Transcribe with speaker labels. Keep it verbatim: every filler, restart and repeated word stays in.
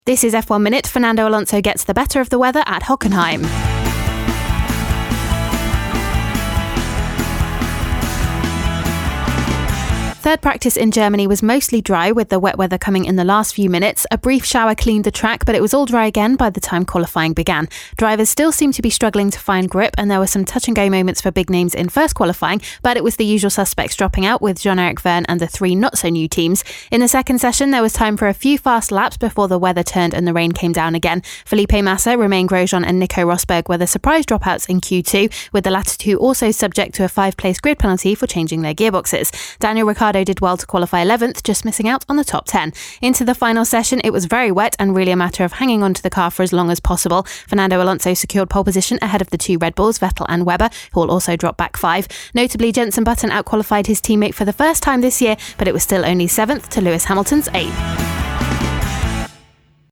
Speaker 1: This is F one Minute. Fernando Alonso gets the better of the weather at Hockenheim. Third practice in Germany was mostly dry, with the wet weather coming in the last few minutes. A brief shower cleaned the track, but it was all dry again by the time qualifying began. Drivers still seemed to be struggling to find grip, and there were some touch-and-go moments for big names in first qualifying, but it was the usual suspects dropping out, with Jean-Eric Vergne and the three not-so-new teams. In the second session, there was time for a few fast laps before the weather turned and the rain came down again. Felipe Massa, Romain Grosjean and Nico Rosberg were the surprise dropouts in Q two, with the latter two also subject to a five-place grid penalty for changing their gearboxes. Daniel Ricciardo did well to qualify eleventh, just missing out on the top ten. Into the final session, it was very wet and really a matter of hanging onto the car for as long as possible. Fernando Alonso secured pole position ahead of the two Red Bulls, Vettel and Webber, who will also drop back five. Notably, Jenson Button outqualified his teammate for the first time this year, but it was still only seventh to Lewis Hamilton's eighth.